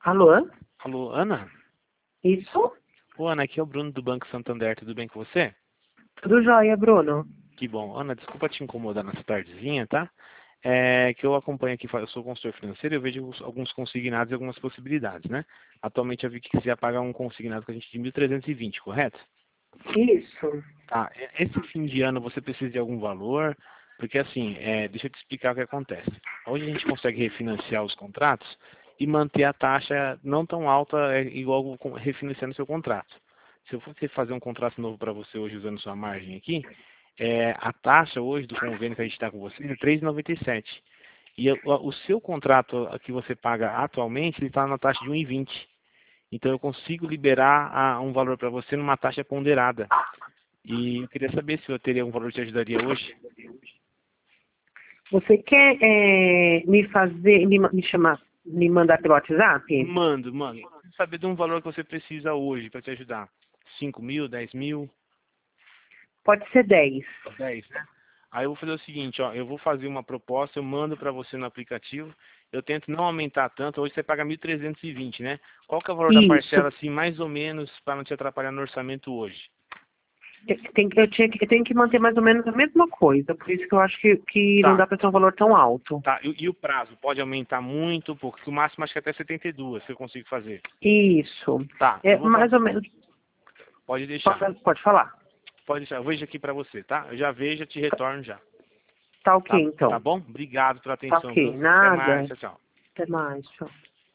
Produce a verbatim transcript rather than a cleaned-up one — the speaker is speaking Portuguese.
Alô? Alô, Ana? Isso? Ô, Ana, aqui é o Bruno do Banco Santander, tudo bem com você? Tudo jóia, Bruno. Que bom. Ana, desculpa te incomodar nessa tardezinha, tá? É que eu acompanho aqui, eu sou consultor financeiro, eu vejo alguns consignados e algumas possibilidades, né? Atualmente eu vi que você ia pagar um consignado com a gente de mil trezentos e vinte, correto? Isso. Tá, e- esse fim de ano você precisa de algum valor? Porque assim, é, deixa eu te explicar o que acontece. Hoje a gente consegue refinanciar os contratos e manter a taxa não tão alta, é, igual com- refinanciando seu contrato. Se eu fosse fazer um contrato novo para você hoje usando sua margem aqui, é, a taxa hoje do convênio que a gente está com você é três vírgula noventa e sete. E eu- o o seu contrato que você paga atualmente, ele está na taxa de um vírgula vinte. Então eu consigo liberar a- um valor para você numa taxa ponderada. E eu queria saber se eu teria um valor que te ajudaria hoje. Você quer é, me fazer, me, ma- me chamar, me mandar pelo WhatsApp? Mando, mando. Eu quero saber de um valor que você precisa hoje para te ajudar. Cinco mil, dez mil, Pode ser dez. dez, né? Aí eu vou fazer o seguinte, ó, eu vou fazer uma proposta, eu mando para você no aplicativo, eu tento não aumentar tanto, hoje você paga mil trezentos e vinte, né? Qual que é o valor da Isso. parcela, assim, mais ou menos, para não te atrapalhar no orçamento hoje? Tem, tem que- eu, tinha que, eu tenho que manter mais ou menos a mesma coisa, por isso que eu acho que, que não Tá, dá para ser um valor tão alto. tá. E, e o prazo? Pode aumentar muito, porque o máximo acho que é até setenta e duas, se eu consigo fazer. Isso. Tá, eu É, vou fazer. mais ou menos. Pode deixar. Pode, pode falar. Pode deixar. Eu vejo aqui para você, tá? Eu já vejo, eu te retorno já. Tá ok, Tá, tá então. bom? Obrigado pela Tá atenção, ok. viu? Até mais. Nada. Tchau, tchau. Até mais. Tchau.